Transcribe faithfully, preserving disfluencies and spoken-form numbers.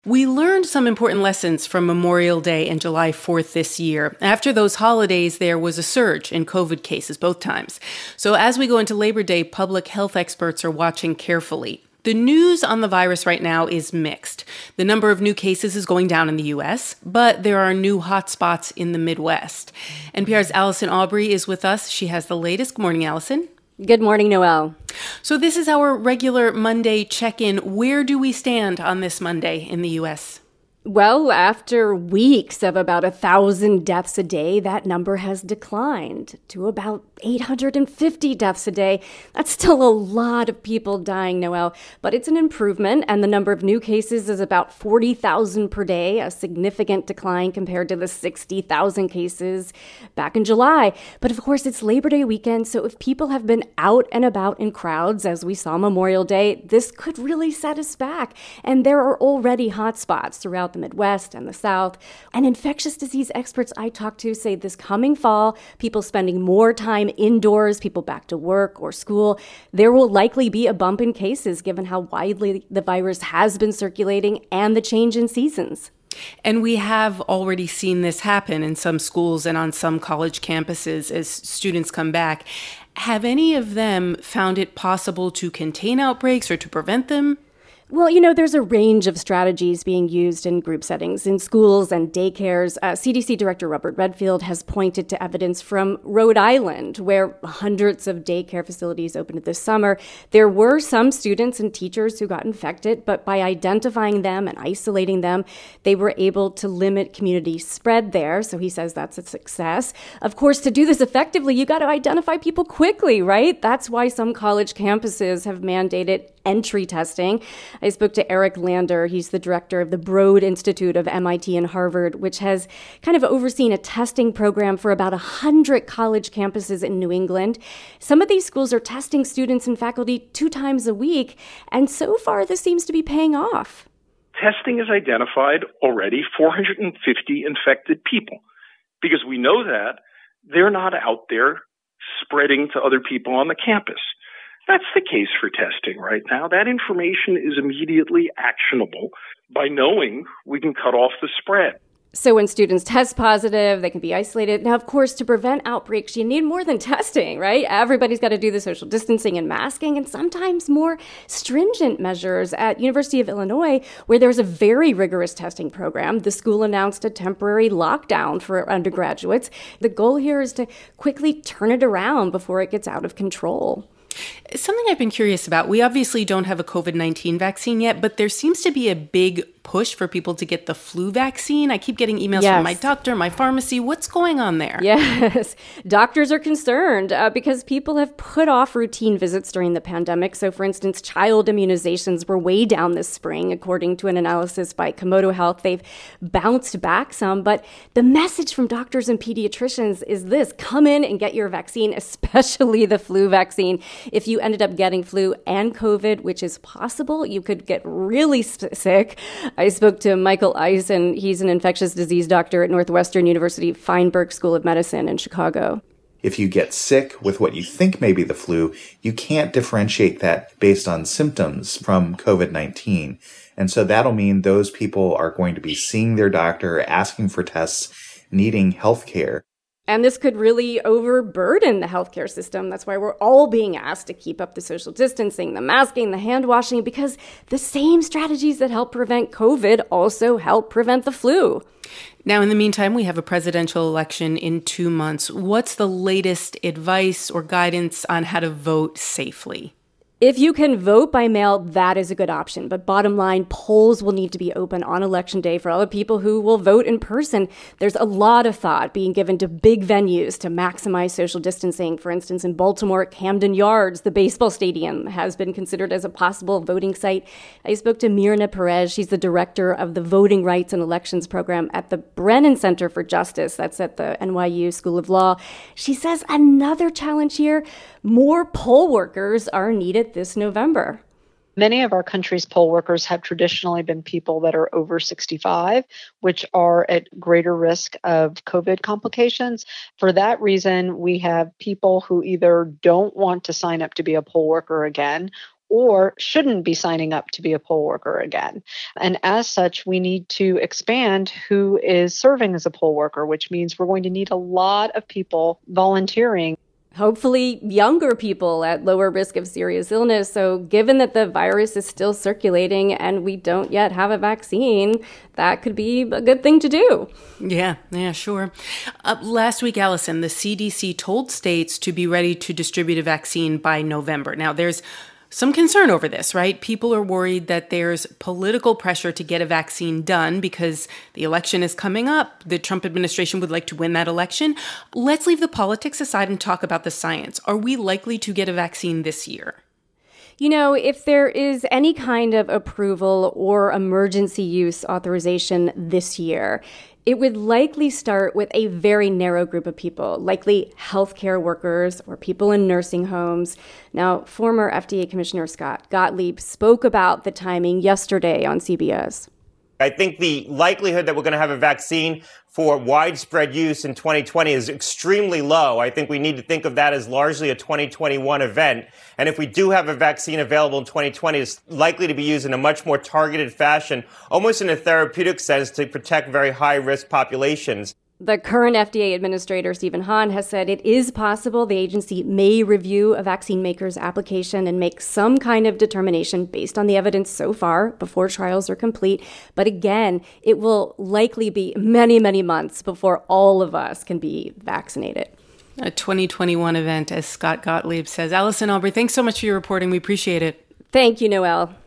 We learned some important lessons from Memorial Day and July fourth this year. After those holidays, there was a surge in COVID cases both times. So as we go into Labor Day, public health experts are watching carefully. The news on the virus right now is mixed. The number of new cases is going down in the U S, but there are new hotspots in the Midwest. N P R's Allison Aubrey is with us. She has the latest. Good morning, Allison. Good morning, Noelle. So this is our regular Monday check-in. Where do we stand on this Monday in the U S? Well, after weeks of about a thousand deaths a day, that number has declined to about eight hundred fifty deaths a day. That's still a lot of people dying, Noelle, but it's an improvement, and the number of new cases is about forty thousand per day, a significant decline compared to the sixty thousand cases back in July. But of course, it's Labor Day weekend, so if people have been out and about in crowds, as we saw Memorial Day, this could really set us back. And there are already hotspots throughout the Midwest and the South. And infectious disease experts I talked to say this coming fall, people spending more time indoors, people back to work or school, there will likely be a bump in cases given how widely the virus has been circulating and the change in seasons. And we have already seen this happen in some schools and on some college campuses as students come back. Have any of them found it possible to contain outbreaks or to prevent them? Well, you know, there's a range of strategies being used in group settings, in schools and daycares. Uh, C D C Director Robert Redfield has pointed to evidence from Rhode Island, where hundreds of daycare facilities opened this summer. There were some students and teachers who got infected, but by identifying them and isolating them, they were able to limit community spread there. So he says that's a success. Of course, to do this effectively, you got to identify people quickly, right? That's why some college campuses have mandated entry testing. I spoke to Eric Lander. He's the director of the Broad Institute of M I T and Harvard, which has kind of overseen a testing program for about one hundred college campuses in New England. Some of these schools are testing students and faculty two times a week, and so far this seems to be paying off. Testing has identified already four hundred fifty infected people because we know that they're not out there spreading to other people on the campus. That's the case for testing right now. That information is immediately actionable by knowing we can cut off the spread. So when students test positive, they can be isolated. Now, of course, to prevent outbreaks, you need more than testing, right? Everybody's got to do the social distancing and masking and sometimes more stringent measures. At University of Illinois, where there's a very rigorous testing program, the school announced a temporary lockdown for undergraduates. The goal here is to quickly turn it around before it gets out of control. Something I've been curious about, we obviously don't have a COVID nineteen vaccine yet, but there seems to be a big push for people to get the flu vaccine. I keep getting emails yes. from my doctor, my pharmacy. What's going on there? Yes. Doctors are concerned uh, because people have put off routine visits during the pandemic. So, for instance, child immunizations were way down this spring, according to an analysis by Komodo Health. They've bounced back some, but the message from doctors and pediatricians is this: come in and get your vaccine, especially the flu vaccine. If you ended up getting flu and COVID, which is possible, you could get really sick. I spoke to Michael Eisen. He's an infectious disease doctor at Northwestern University Feinberg School of Medicine in Chicago. If you get sick with what you think may be the flu, you can't differentiate that based on symptoms from COVID nineteen. And so that'll mean those people are going to be seeing their doctor, asking for tests, needing health care. And this could really overburden the healthcare system. That's why we're all being asked to keep up the social distancing, the masking, the hand washing, because the same strategies that help prevent COVID also help prevent the flu. Now, in the meantime, we have a presidential election in two months. What's the latest advice or guidance on how to vote safely? If you can vote by mail, that is a good option. But bottom line, polls will need to be open on Election Day for all the people who will vote in person. There's a lot of thought being given to big venues to maximize social distancing. For instance, in Baltimore, Camden Yards, the baseball stadium, has been considered as a possible voting site. I spoke to Mirna Perez. She's the director of the Voting Rights and Elections program at the Brennan Center for Justice. That's at the N Y U School of Law. She says another challenge here, more poll workers are needed this November. Many of our country's poll workers have traditionally been people that are over sixty-five, which are at greater risk of COVID complications. For that reason, we have people who either don't want to sign up to be a poll worker again, or shouldn't be signing up to be a poll worker again. And as such, we need to expand who is serving as a poll worker, which means we're going to need a lot of people volunteering. Hopefully younger people at lower risk of serious illness. So given that the virus is still circulating and we don't yet have a vaccine, that could be a good thing to do. Yeah, yeah, sure. Uh, last week, Allison, the C D C told states to be ready to distribute a vaccine by November. Now, there's some concern over this, right? People are worried that there's political pressure to get a vaccine done because the election is coming up. The Trump administration would like to win that election. Let's leave the politics aside and talk about the science. Are we likely to get a vaccine this year? You know, if there is any kind of approval or emergency use authorization this year, it would likely start with a very narrow group of people, likely healthcare workers or people in nursing homes. Now, former F D A Commissioner Scott Gottlieb spoke about the timing yesterday on C B S. I think the likelihood that we're going to have a vaccine for widespread use in twenty twenty is extremely low. I think we need to think of that as largely a twenty twenty-one event. And if we do have a vaccine available in twenty twenty, it's likely to be used in a much more targeted fashion, almost in a therapeutic sense, to protect very high-risk populations. The current F D A administrator, Stephen Hahn, has said it is possible the agency may review a vaccine maker's application and make some kind of determination based on the evidence so far before trials are complete. But again, it will likely be many, many months before all of us can be vaccinated. A twenty twenty-one event, as Scott Gottlieb says. Allison Aubrey, thanks so much for your reporting. We appreciate it. Thank you, Noelle.